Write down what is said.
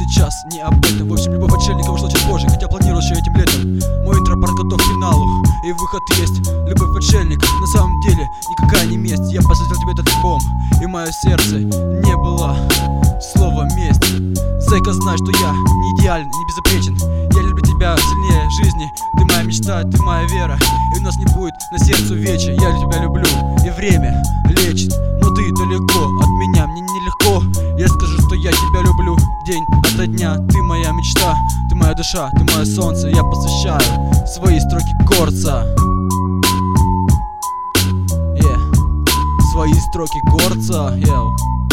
сейчас не об этом. В общем, любовь отшельника вышла чуть позже, хотя планировал еще этим летом. Мой интропарк готов к финалу, и выход есть. Любовь отшельника, на самом деле никакая не месть. Я посвятил тебе этот альбом, и мое сердце не было слова месть. Зайка, знай, что я не идеален, не безупречен. Я люблю тебя сильнее жизни. Ты моя мечта, ты моя вера, и у нас не будет на сердце веча. Я тебя люблю, и время лечит, но ты далеко от меня, мне нелегко. Я скажу, что я тебя люблю день ото дня. Ты моя мечта, ты моя душа, ты мое солнце. Я посвящаю свои строки горца. Свои строки горца.